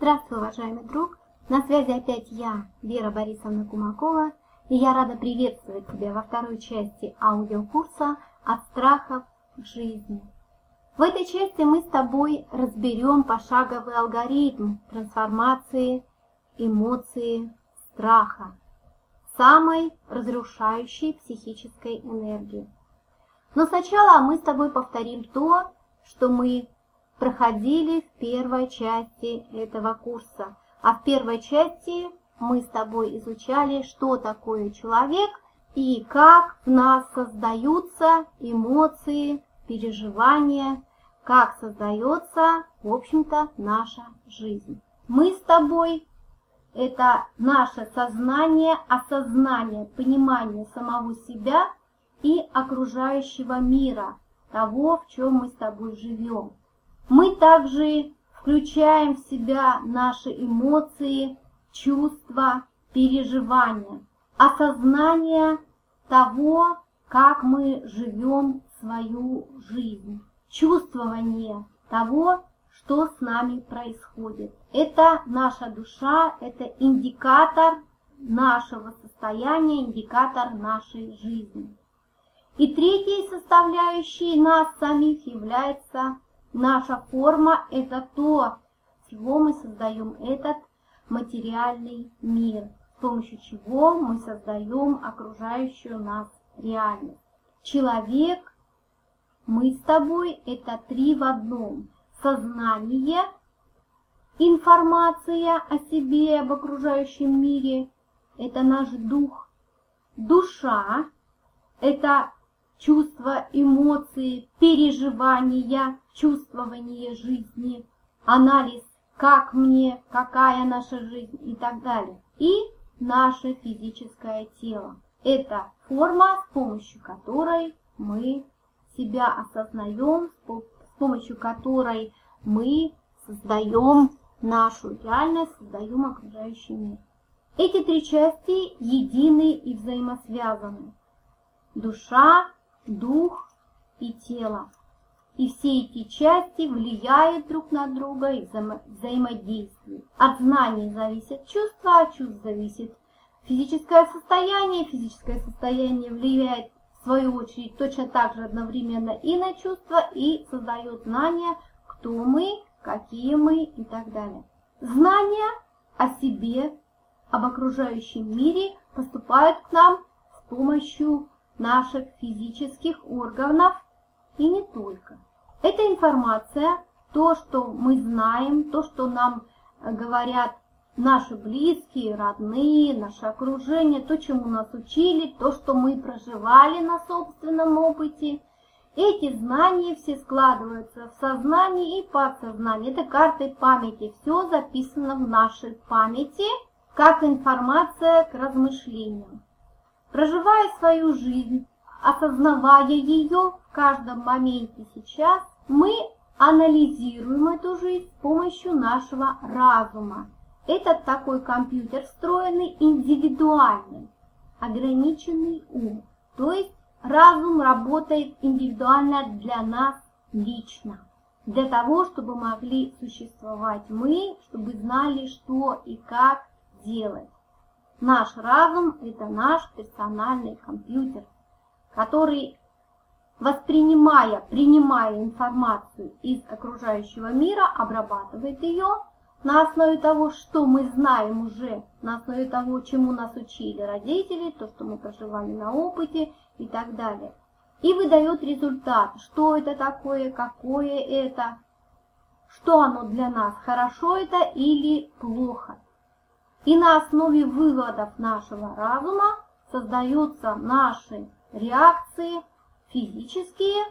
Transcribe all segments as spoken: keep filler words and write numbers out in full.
Здравствуй, уважаемый друг! На связи опять я, Вера Борисовна Кумакова, и я рада приветствовать тебя во второй части аудиокурса «От страхов к жизни». В этой части мы с тобой разберем пошаговый алгоритм трансформации эмоции страха, самой разрушающей психической энергии. Но сначала мы с тобой повторим то, что мы проходили в первой части этого курса. А в первой части мы с тобой изучали, что такое человек и как в нас создаются эмоции, переживания, как создается, в общем-то, наша жизнь. Мы с тобой – это наше сознание, осознание, понимание самого себя и окружающего мира, того, в чем мы с тобой живем. Мы также включаем в себя наши эмоции, чувства, переживания, осознание того, как мы живем свою жизнь, чувствование того, что с нами происходит. Это наша душа, это индикатор нашего состояния, индикатор нашей жизни. И третьей составляющей нас самих является наша форма, это то, с чего мы создаем этот материальный мир, с помощью чего мы создаем окружающую нас реальность. Человек, мы с тобой, это три в одном. Сознание, информация о себе, об окружающем мире, это наш дух. Душа, это чувства, эмоции, переживания, чувствование жизни, анализ, как мне, какая наша жизнь и так далее. И наше физическое тело. Это форма, с помощью которой мы себя осознаем, с помощью которой мы создаем нашу реальность, создаем окружающий мир. Эти три части едины и взаимосвязаны. Душа, дух и тело. И все эти части влияют друг на друга и взаимо взаимодействуют. От знаний зависит чувство, от чувств зависит физическое состояние. Физическое состояние влияет, в свою очередь, точно так же одновременно и на чувства, и создает знания, кто мы, какие мы и так далее. Знания о себе, об окружающем мире поступают к нам с помощью наших физических органов и не только. Эта информация, то, что мы знаем, то, что нам говорят наши близкие, родные, наше окружение, то, чему нас учили, то, что мы проживали на собственном опыте, эти знания все складываются в сознании и подсознании. Это картой памяти. Все записано в нашей памяти, как информация к размышлениям. Проживая свою жизнь, осознавая ее в каждом моменте сейчас, мы анализируем эту жизнь с помощью нашего разума. Это такой компьютер встроенный, индивидуальный, ограниченный ум. То есть разум работает индивидуально для нас лично. Для того, чтобы могли существовать мы, чтобы знали, что и как делать. Наш разум – это наш персональный компьютер, который, воспринимая, принимая информацию из окружающего мира, обрабатывает ее на основе того, что мы знаем уже, на основе того, чему нас учили родители, то, что мы проживали на опыте и так далее. И выдает результат, что это такое, какое это, что оно для нас, хорошо это или плохо. И на основе выводов нашего разума создаются наши реакции физические,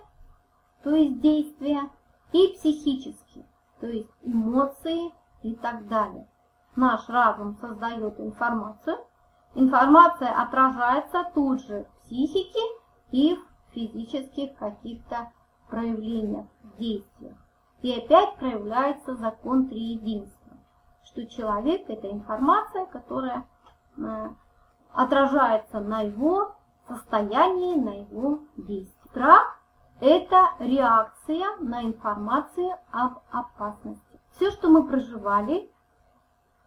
то есть действия, и психические, то есть эмоции и так далее. Наш разум создает информацию, информация отражается тут же в психике и в физических каких-то проявлениях, действиях. И опять проявляется закон триединства, что человек – это информация, которая э, отражается на его состоянии, на его действии. Страх – это реакция на информацию об опасности. Все, что мы проживали,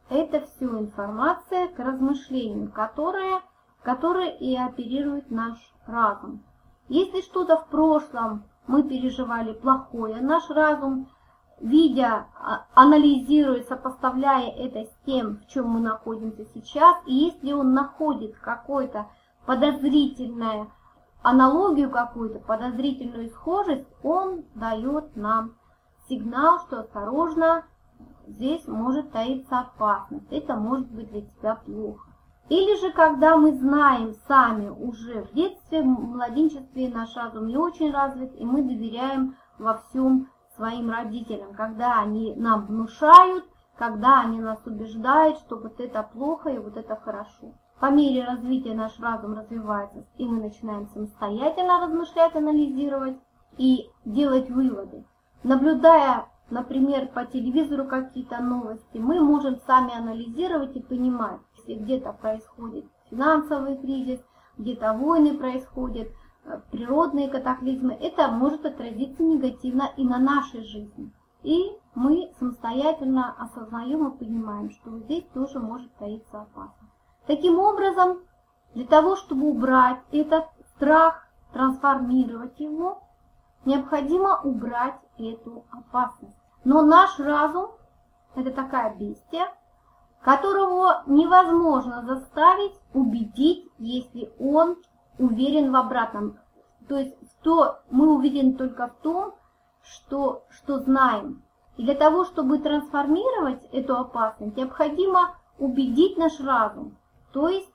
это все информация к размышлению, которая, которая и оперирует наш разум. Если что-то в прошлом мы переживали плохое, наш разум, видя, анализируя, сопоставляя это с тем, в чем мы находимся сейчас, и если он находит какое-то подозрительное, аналогию какую-то, подозрительную схожесть, он дает нам сигнал, что осторожно, здесь может таиться опасность, это может быть для тебя плохо. Или же, когда мы знаем сами уже в детстве, в младенчестве наш разум не очень развит, и мы доверяем во всем своим родителям, когда они нам внушают, когда они нас убеждают, что вот это плохо и вот это хорошо. По мере развития наш разум развивается, и мы начинаем самостоятельно размышлять, анализировать и делать выводы. Наблюдая, например, по телевизору какие-то новости, мы можем сами анализировать и понимать, если где-то происходит финансовый кризис, где-то войны происходят, природные катаклизмы, это может отразиться негативно и на нашей жизни. И мы самостоятельно осознаем и понимаем, что здесь тоже может таиться опасность. Таким образом, для того, чтобы убрать этот страх, трансформировать его, необходимо убрать эту опасность. Но наш разум – это такая бестия, которого невозможно заставить, убедить, если он уверен в обратном. То есть то мы уверены только в том, что, что знаем. И для того, чтобы трансформировать эту опасность, необходимо убедить наш разум, то есть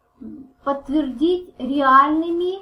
подтвердить реальными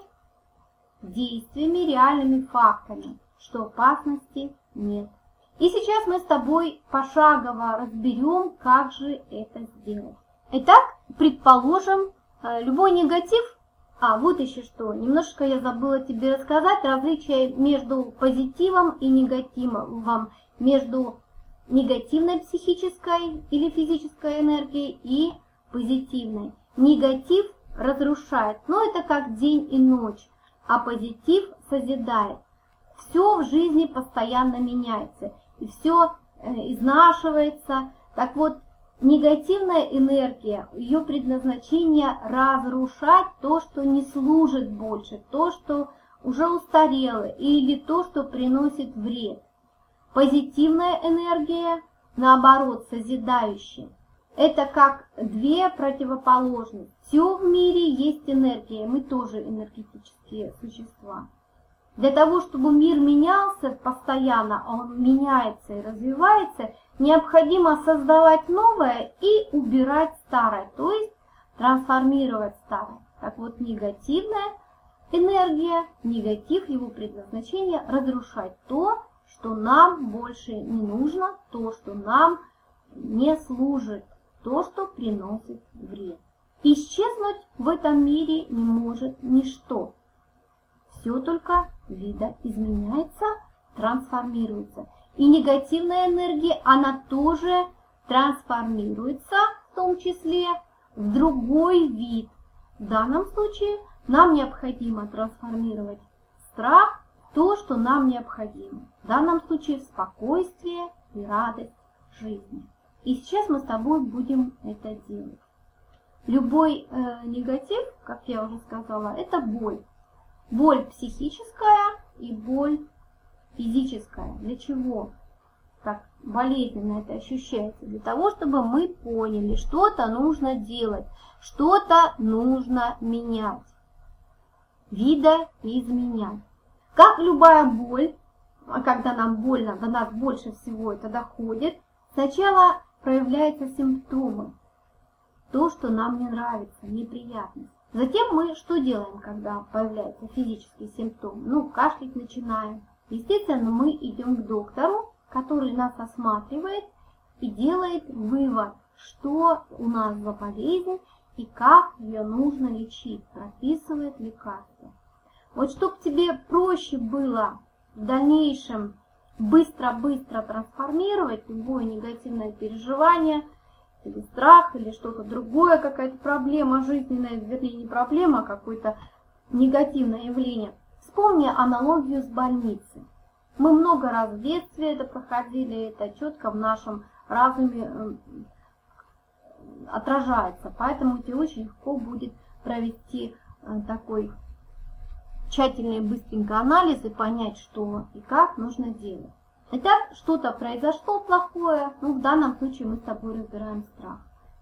действиями, реальными фактами, что опасности нет. И сейчас мы с тобой пошагово разберем, как же это сделать. Итак, предположим, любой негатив, а вот еще что, немножко я забыла тебе рассказать, различие между позитивом и негативом, между негативной психической или физической энергией и позитивной. Негатив разрушает, но это как день и ночь, а позитив созидает. Все в жизни постоянно меняется, и все изнашивается. Так вот, негативная энергия, ее предназначение разрушать то, что не служит больше, то, что уже устарело, или то, что приносит вред. Позитивная энергия, наоборот, созидающая. Это как две противоположности. Все в мире есть энергия, мы тоже энергетические существа. Для того, чтобы мир менялся постоянно, а он меняется и развивается, необходимо создавать новое и убирать старое, то есть трансформировать старое. Так вот, негативная энергия, негатив, его предназначение разрушать то, что нам больше не нужно, то, что нам не служит, то, что приносит вред. Исчезнуть в этом мире не может ничто. Все только видоизменяется, трансформируется. И негативная энергия, она тоже трансформируется, в том числе в другой вид. В данном случае нам необходимо трансформировать страх в то, что нам необходимо. В данном случае в спокойствие и радость жизни. И сейчас мы с тобой будем это делать. Любой э, негатив, как я уже сказала, это боль. Боль психическая и боль физическая. Для чего так болезненно это ощущается? Для того, чтобы мы поняли, что-то нужно делать, что-то нужно менять, видоизменять. Как любая боль, когда нам больно, до нас больше всего это доходит, сначала проявляются симптомы, то, что нам не нравится, неприятность. Затем мы что делаем, когда появляются физические симптомы? Ну, кашлять начинаем. Естественно, мы идем к доктору, который нас осматривает и делает вывод, что у нас за болезнь и как ее нужно лечить, прописывает лекарства. Вот чтобы тебе проще было в дальнейшем быстро-быстро трансформировать любое негативное переживание, или страх, или что-то другое, какая-то проблема жизненная, вернее не проблема, а какое-то негативное явление. Вспомни аналогию с больницей. Мы много раз в детстве это проходили, это четко в нашем разуме отражается. Поэтому тебе очень легко будет провести такой тщательный и быстренький анализ и понять, что и как нужно делать. Итак, что-то произошло плохое, ну в данном случае мы с тобой разбираем страх.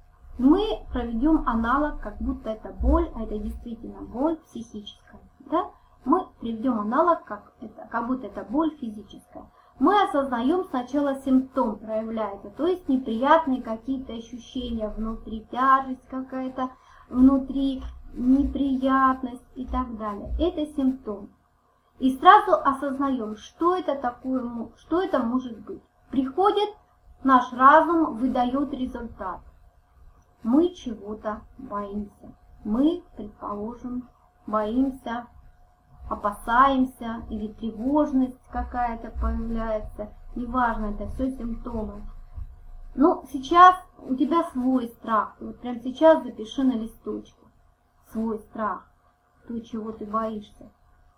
Мы проведем аналог, как будто это боль, а это действительно боль психическая. Да? Мы приведем аналог, как, это, как будто это боль физическая. Мы осознаем сначала симптом проявляется, то есть неприятные какие-то ощущения внутри, тяжесть какая-то, внутри неприятность и так далее. Это симптом. И сразу осознаем, что это такое, что это может быть. Приходит наш разум, выдает результат. Мы чего-то боимся. Мы, предположим, боимся, опасаемся, или тревожность какая-то появляется. Неважно, это все симптомы. Ну, сейчас у тебя свой страх. Вот прямо сейчас запиши на листочке свой страх, то, чего ты боишься.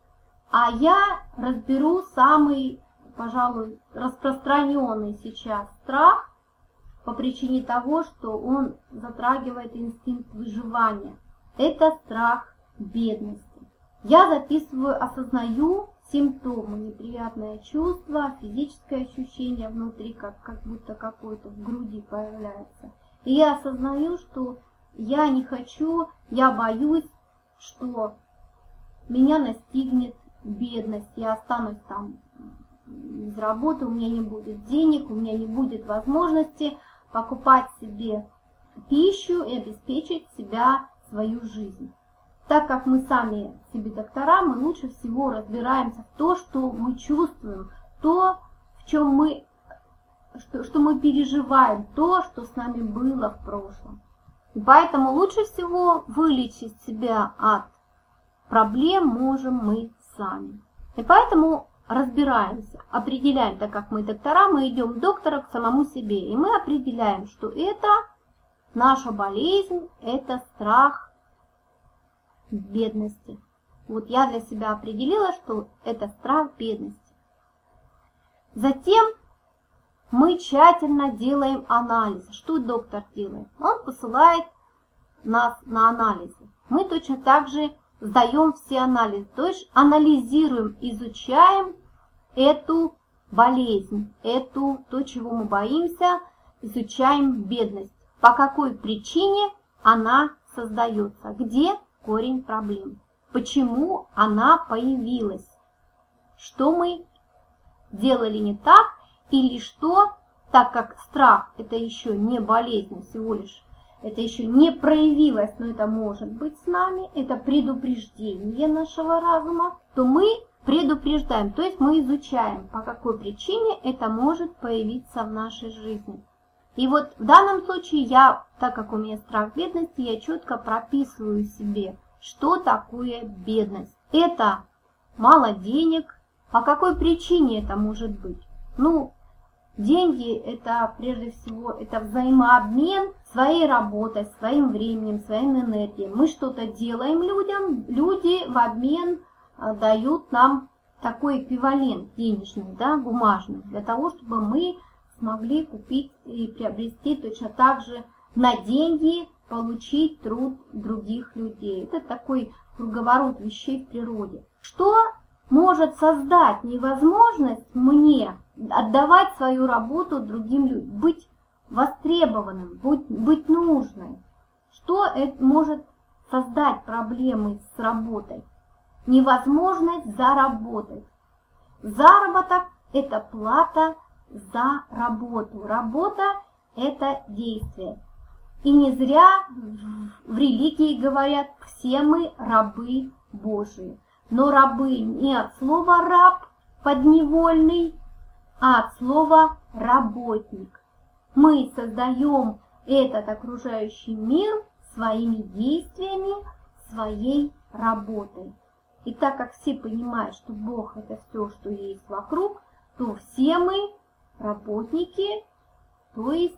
А я разберу самый, пожалуй, распространенный сейчас страх по причине того, что он затрагивает инстинкт выживания. Это страх бедности. Я записываю, осознаю симптомы, неприятное чувство, физическое ощущение внутри, как, как будто какое-то в груди появляется. И я осознаю, что я не хочу, я боюсь, что меня настигнет бедность, я останусь там без работы, у меня не будет денег, у меня не будет возможности покупать себе пищу и обеспечить себя, свою жизнь. Так как мы сами себе доктора, мы лучше всего разбираемся в то, что мы чувствуем, то, в чем мы, что, что мы переживаем, то, что с нами было в прошлом. И поэтому лучше всего вылечить себя от проблем можем мы сами. И поэтому разбираемся, определяем, так как мы доктора, мы идем к доктору, к самому себе. И мы определяем, что это наша болезнь, это страх бедности. Вот я для себя определила, что это страх бедности. Затем мы тщательно делаем анализ. Что доктор делает? Он посылает нас на анализы. Мы точно так же сдаем все анализы, то есть анализируем, изучаем эту болезнь, эту, то, чего мы боимся, изучаем бедность. По какой причине она создается, где корень проблем, почему она появилась, что мы делали не так, или что, так как страх это еще не болезнь, всего лишь это еще не проявилось, но это может быть с нами, это предупреждение нашего разума, то мы предупреждаем, то есть мы изучаем, по какой причине это может появиться в нашей жизни. И вот в данном случае я, так как у меня страх бедности, я четко прописываю себе, что такое бедность. Это мало денег. По какой причине это может быть? Ну, деньги это прежде всего это взаимообмен своей работой, своим временем, своим энергией. Мы что-то делаем людям, люди в обмен дают нам такой эквивалент денежный, да, бумажный, для того, чтобы мы смогли купить и приобрести точно так же на деньги, получить труд других людей. Это такой круговорот вещей в природе. Что может создать невозможность мне отдавать свою работу другим людям, быть востребованным, быть, быть нужным? Что это может создать проблемы с работой? Невозможность заработать. Заработок – это плата за работу. Работа – это действие. И не зря в религии говорят, все мы рабы Божии. Но рабы не от слова раб подневольный, а от слова работник. Мы создаем этот окружающий мир своими действиями, своей работой. И так как все понимают, что Бог это все, что есть вокруг, то все мы работники, то есть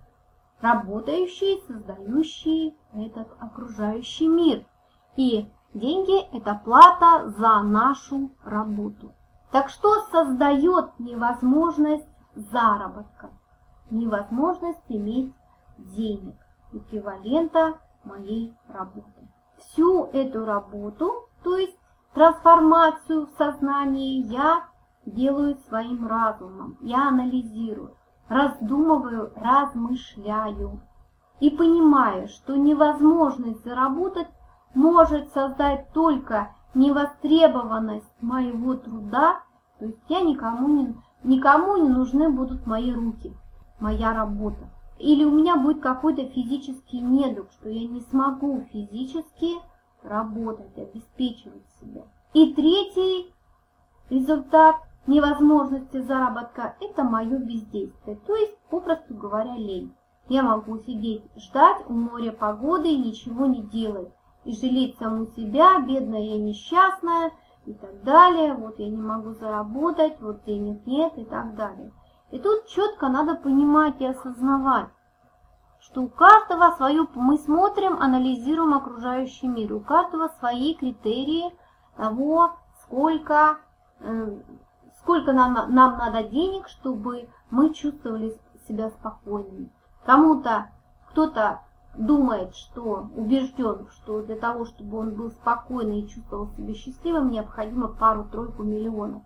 работающие, создающие этот окружающий мир. И деньги – это плата за нашу работу. Так что создает невозможность заработка, невозможность иметь денег? эквивалента моей работы. Всю эту работу, то есть трансформацию в сознании, я делаю своим разумом, я анализирую, раздумываю, размышляю и понимаю, что невозможность заработать может создать только невостребованность моего труда, то есть я никому не, никому не нужны будут мои руки, моя работа. Или у меня будет какой-то физический недуг, что я не смогу физически работать, обеспечивать себя. И третий результат невозможности заработка – это мое бездействие, то есть, попросту говоря, лень. Я могу сидеть, ждать у моря погоды и ничего не делать, и жалеть саму себя, бедная я несчастная и так далее, вот я не могу заработать, вот денег нет и так далее. И тут четко надо понимать и осознавать, что у каждого свое, мы смотрим, анализируем окружающий мир, у каждого свои критерии того, сколько, э, сколько нам, нам надо денег, чтобы мы чувствовали себя спокойными. Кому-то, кто-то думает, что убежден, что для того, чтобы он был спокойный и чувствовал себя счастливым, необходимо пару-тройку миллионов.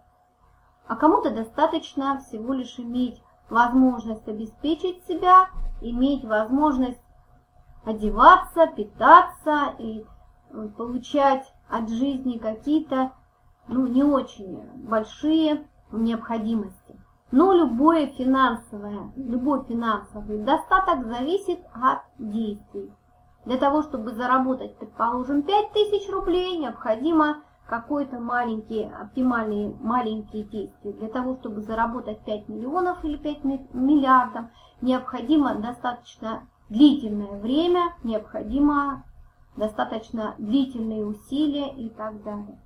А кому-то достаточно всего лишь иметь возможность обеспечить себя, иметь возможность одеваться, питаться и получать от жизни какие-то, ну, не очень большие необходимости. Но любое финансовое, любой финансовый достаток зависит от действий. Для того, чтобы заработать, предположим, пять тысяч рублей, необходимо какой-то маленький, оптимальные маленькие действия. Для того, чтобы заработать пять миллионов или пять миллиардов, необходимо достаточно длительное время, необходимо достаточно длительные усилия и так далее.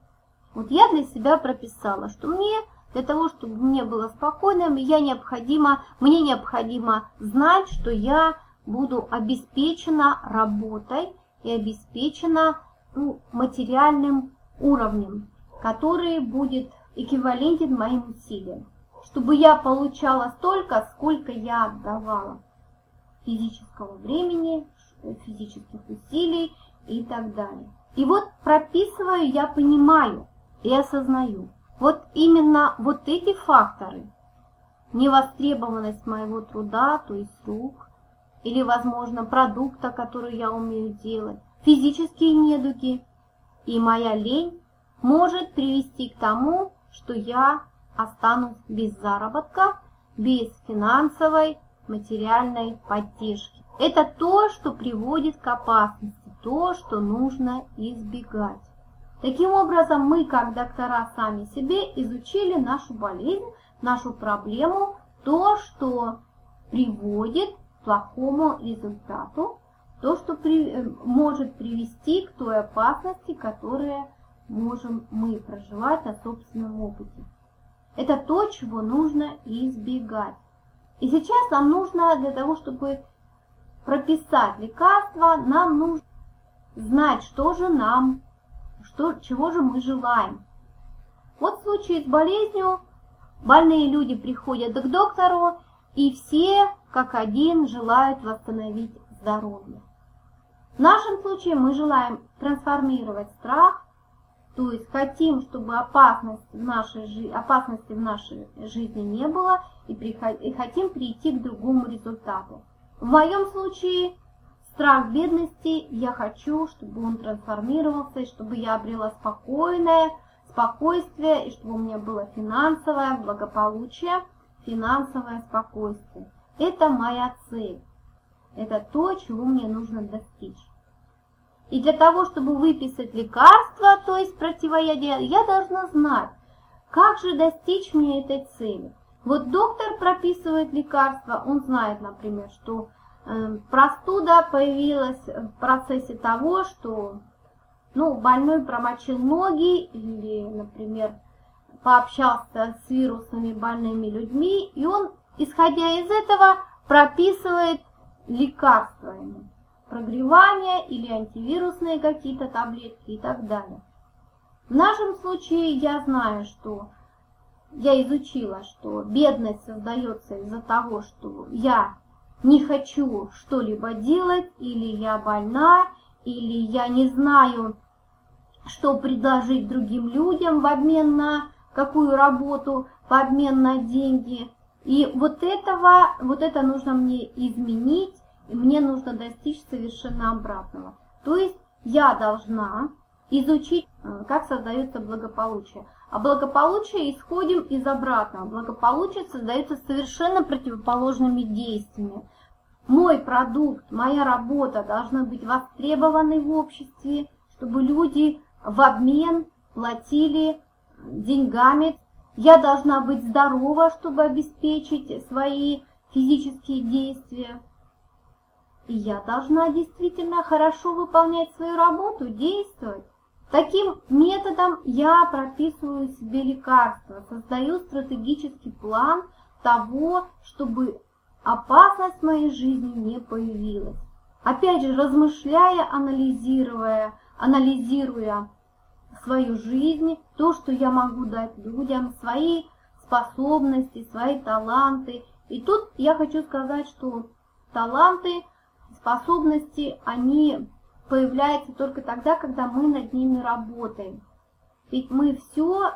Вот я для себя прописала, что мне для того, чтобы мне было спокойно, я необходимо, мне необходимо знать, что я буду обеспечена работой и обеспечена, ну, материальным уровнем, который будет эквивалентен моим усилиям. Чтобы я получала столько, сколько я отдавала физического времени, физических усилий и так далее. И вот прописываю, я понимаю и осознаю. Вот именно вот эти факторы, невостребованность моего труда, то есть рук, или, возможно, продукта, который я умею делать, физические недуги и моя лень может привести к тому, что я останусь без заработка, без финансовой, материальной поддержки. Это то, что приводит к опасности, то, что нужно избегать. Таким образом, мы, как доктора, сами себе изучили нашу болезнь, нашу проблему, то, что приводит к плохому результату, то, что при, может привести к той опасности, которую можем мы проживать на собственном опыте. Это то, чего нужно избегать. И сейчас нам нужно, для того, чтобы прописать лекарства, нам нужно знать, что же нам Что, чего же мы желаем? Вот в случае с болезнью больные люди приходят к доктору, и все, как один, желают восстановить здоровье. В нашем случае мы желаем трансформировать страх, то есть хотим, чтобы опасность в нашей, опасности в нашей жизни не было, и, приход, и хотим прийти к другому результату. В моем случае страх бедности, я хочу, чтобы он трансформировался, и чтобы я обрела спокойное спокойствие, и чтобы у меня было финансовое благополучие, финансовое спокойствие. Это моя цель. Это то, чего мне нужно достичь. И для того, чтобы выписать лекарство, то есть противоядие, я должна знать, как же достичь мне этой цели. Вот доктор прописывает лекарство, он знает, например, что простуда появилась в процессе того, что, ну, больной промочил ноги или, например, пообщался с вирусными больными людьми, и он, исходя из этого, прописывает лекарства ему, прогревание или антивирусные какие-то таблетки и так далее. В нашем случае я знаю, что я изучила, что бедность создается из-за того, что я не хочу что-либо делать, или я больна, или я не знаю, что предложить другим людям в обмен на какую работу, в обмен на деньги. И вот этого, вот это нужно мне изменить, и мне нужно достичь совершенно обратного. То есть я должна изучить, как создается благополучие. А благополучие исходим из обратного. Благополучие создается совершенно противоположными действиями. Мой продукт, моя работа должна быть востребованной в обществе, чтобы люди в обмен платили деньгами. Я должна быть здорова, чтобы обеспечить свои физические действия. И я должна действительно хорошо выполнять свою работу, действовать. Таким методом я прописываю себе лекарства, создаю стратегический план того, чтобы опасность в моей жизни не появилась. Опять же, размышляя, анализируя, анализируя свою жизнь, то, что я могу дать людям, свои способности, свои таланты. И тут я хочу сказать, что таланты, способности, они появляются только тогда, когда мы над ними работаем. Ведь мы все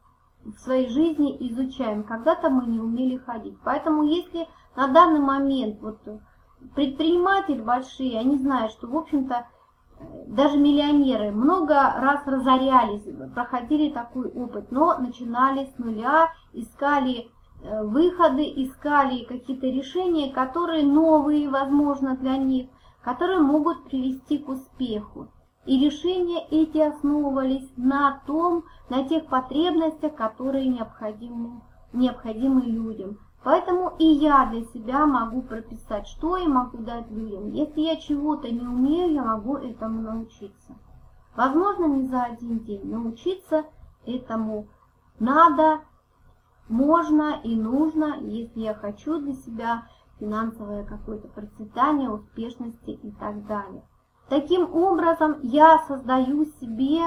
в своей жизни изучаем. Когда-то мы не умели ходить. Поэтому если на данный момент вот предприниматели большие, они знают, что, в общем-то, даже миллионеры много раз разорялись, проходили такой опыт, но начинали с нуля, искали выходы, искали какие-то решения, которые новые, возможно, для них, которые могут привести к успеху. И решения эти основывались на том, на тех потребностях, которые необходимы, необходимы людям. Поэтому и я для себя могу прописать, что я могу дать людям. Если я чего-то не умею, я могу этому научиться. Возможно, не за один день. Научиться этому надо, можно и нужно, если я хочу для себя финансовое какое-то процветание, успешности и так далее. Таким образом, я создаю себе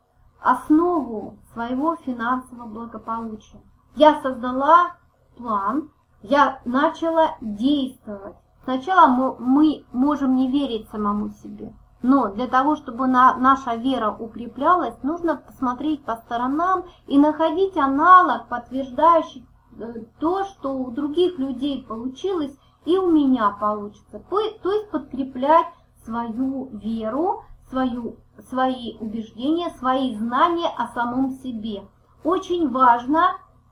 основу своего финансового благополучия. Я создала план, я начала действовать. Сначала мы можем не верить самому себе, но для того, чтобы наша вера укреплялась, нужно посмотреть по сторонам и находить аналог, подтверждающий то, что у других людей получилось, и у меня получится. То есть подкреплять свою веру, свою, свои убеждения, свои знания о самом себе. Очень важно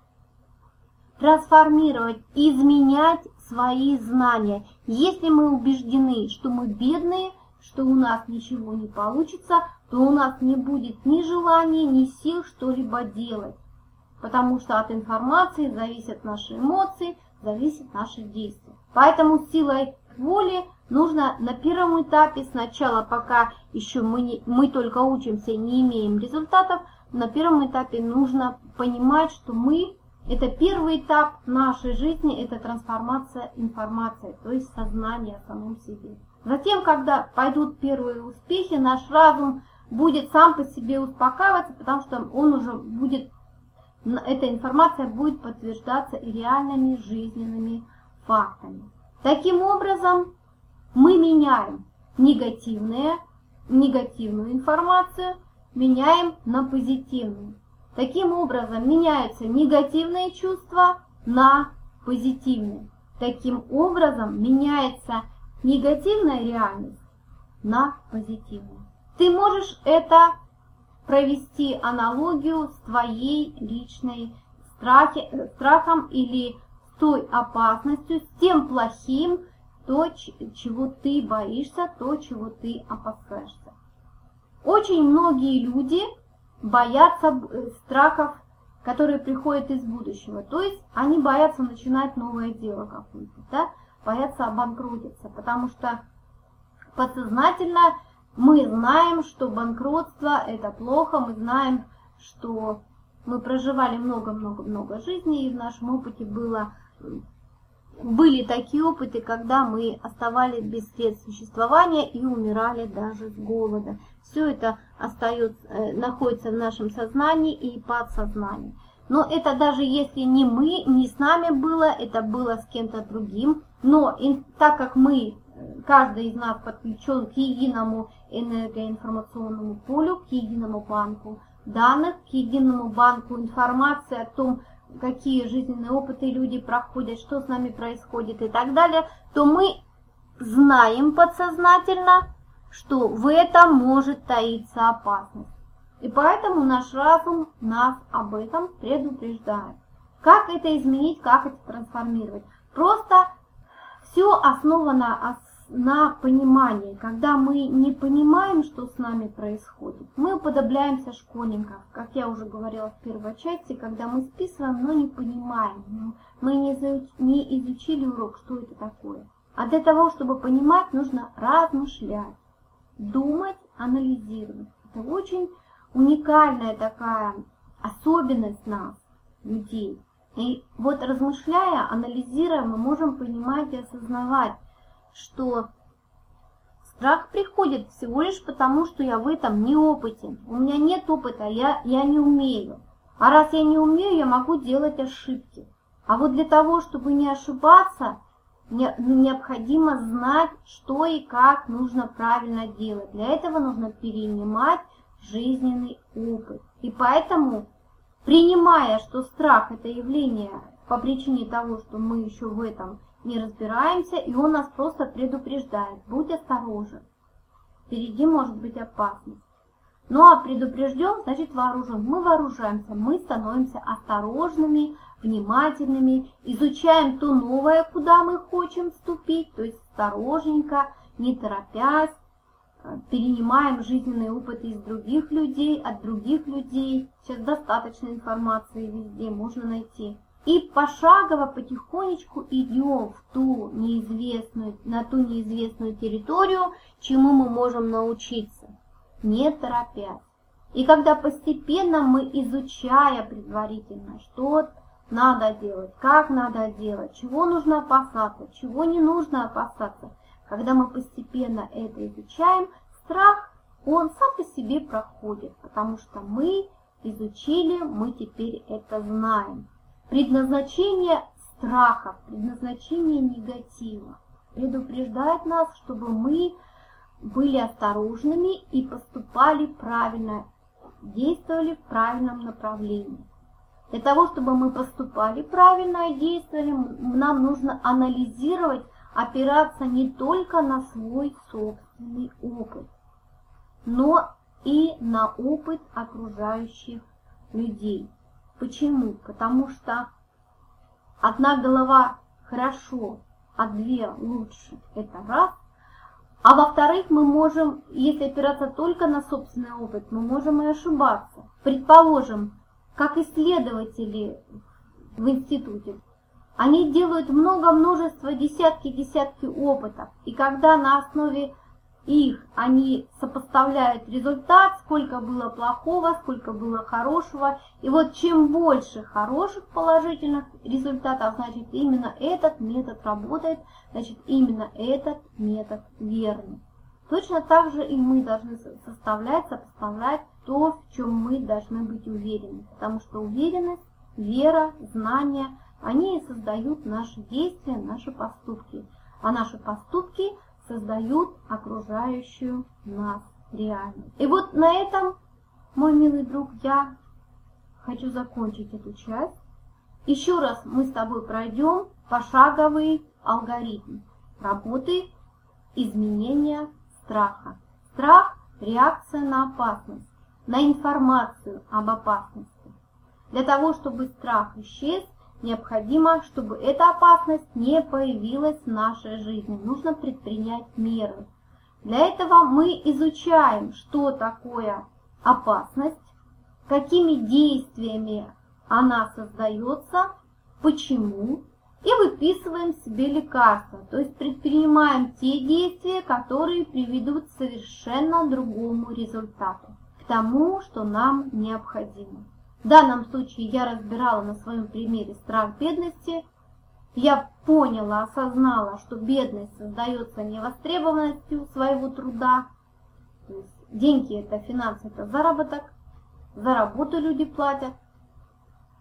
трансформировать, изменять свои знания. Если мы убеждены, что мы бедные, что у нас ничего не получится, то у нас не будет ни желания, ни сил что-либо делать. Потому что от информации зависят наши эмоции, зависят наши действия. Поэтому силой воли нужно на первом этапе, сначала, пока еще мы, не, мы только учимся и не имеем результатов, на первом этапе нужно понимать, что мы, это первый этап нашей жизни, это трансформация информации, то есть сознание о самом себе. Затем, когда пойдут первые успехи, наш разум будет сам по себе успокаиваться, потому что он уже будет, эта информация будет подтверждаться и реальными жизненными фактами. Таким образом, мы меняем негативные, негативную информацию, меняем на позитивную. Таким образом, меняются негативные чувства на позитивные. Таким образом, меняется негативная реальность на позитивную. Ты можешь это провести аналогию с твоей личной страхи, страхом или с той опасностью, с тем плохим, то, чего ты боишься, то, чего ты опасаешься. Очень многие люди боятся страхов, которые приходят из будущего. То есть они боятся начинать новое дело какое-то, да? Боятся обанкротиться, потому что подсознательно мы знаем, что банкротство – это плохо, мы знаем, что мы проживали много-много-много жизней, и в нашем опыте было, были такие опыты, когда мы оставались без средств существования и умирали даже с голода. Все это остается, находится в нашем сознании и подсознании. Но это даже если не мы, не с нами было, это было с кем-то другим, Но и, так как мы, каждый из нас подключен к единому энергоинформационному полю, к единому банку данных, к единому банку информации о том, какие жизненные опыты люди проходят, что с нами происходит и так далее, то мы знаем подсознательно, что в этом может таиться опасность. И поэтому наш разум нас об этом предупреждает. Как это изменить, как это трансформировать? Просто все основано на понимании. Когда мы не понимаем, что с нами происходит, мы уподобляемся школьникам, как я уже говорила в первой части, когда мы списываем, но не понимаем. Мы не изучили урок, что это такое. А для того, чтобы понимать, нужно размышлять, думать, анализировать. Это очень уникальная такая особенность нас, людей. И вот размышляя, анализируя, мы можем понимать и осознавать, что страх приходит всего лишь потому, что я в этом неопытен. У меня нет опыта, я, я не умею. А раз я не умею, я могу делать ошибки. А вот для того, чтобы не ошибаться, не, необходимо знать, что и как нужно правильно делать. Для этого нужно перенимать жизненный опыт. И поэтому, принимая, что страх – это явление по причине того, что мы еще в этом не разбираемся, и он нас просто предупреждает: будь осторожен, впереди может быть опасность. Ну а предупрежден, значит вооружен. Мы вооружаемся, мы становимся осторожными, внимательными, изучаем то новое, куда мы хотим вступить, то есть осторожненько, не торопясь, перенимаем жизненные опыты из других людей, от других людей. Сейчас достаточно информации везде, можно найти. И пошагово, потихонечку идем в ту неизвестную, на ту неизвестную территорию, чему мы можем научиться, не торопясь. И когда постепенно мы, изучая предварительно, что надо делать, как надо делать, чего нужно опасаться, чего не нужно опасаться, когда мы постепенно это изучаем, страх, он сам по себе проходит, потому что мы изучили, мы теперь это знаем. Предназначение страха, предназначение негатива предупреждает нас, чтобы мы были осторожными и поступали правильно, действовали в правильном направлении. Для того, чтобы мы поступали правильно и действовали, нам нужно анализировать, опираться не только на свой собственный опыт, но и на опыт окружающих людей. Почему? Потому что одна голова хорошо, а две лучше. Это раз. А во-вторых, мы можем, если опираться только на собственный опыт, мы можем и ошибаться. Предположим, как исследователи в институте, они делают много-множество, десятки-десятки опытов. И когда на основе их они сопоставляют результат, сколько было плохого, сколько было хорошего. И вот чем больше хороших положительных результатов, значит именно этот метод работает, значит именно этот метод верный. Точно так же и мы должны составлять, сопоставлять то, в чем мы должны быть уверены. Потому что уверенность, вера, знания, они создают наши действия, наши поступки. А наши поступки создают окружающую нас реальность. И вот на этом, мой милый друг, я хочу закончить эту часть. Еще раз мы с тобой пройдем пошаговый алгоритм работы изменения страха. Страх – реакция на опасность, на информацию об опасности. Для того, чтобы страх исчез, необходимо, чтобы эта опасность не появилась в нашей жизни. Нужно предпринять меры. Для этого мы изучаем, что такое опасность, какими действиями она создается, почему, и выписываем себе лекарства. То есть предпринимаем те действия, которые приведут к совершенно другому результату, к тому, что нам необходимо. В данном случае я разбирала на своем примере страх бедности. Я поняла, осознала, что бедность создается невостребованностью своего труда. То есть деньги – это финансы, это заработок. За работу люди платят.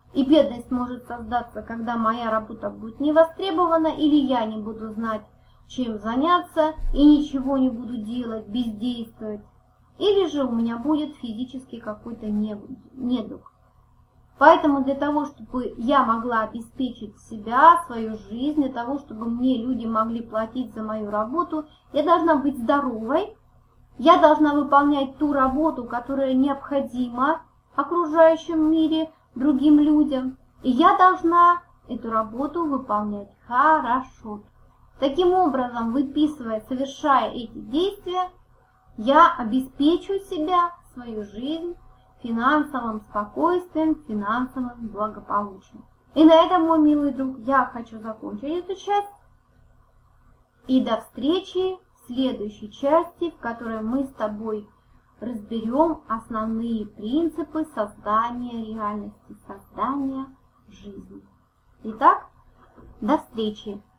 И бедность может создаться, когда моя работа будет не востребована, или я не буду знать, чем заняться, и ничего не буду делать, бездействовать. Или же у меня будет физически какой-то недуг. Поэтому для того, чтобы я могла обеспечить себя, свою жизнь, для того, чтобы мне люди могли платить за мою работу, я должна быть здоровой, я должна выполнять ту работу, которая необходима окружающему мире, другим людям, и я должна эту работу выполнять хорошо. Таким образом, выписывая, совершая эти действия, я обеспечу себя, свою жизнь, финансовым спокойствием, финансовым благополучием. И на этом, мой милый друг, я хочу закончить эту часть. И до встречи в следующей части, в которой мы с тобой разберем основные принципы создания реальности, создания жизни. Итак, до встречи!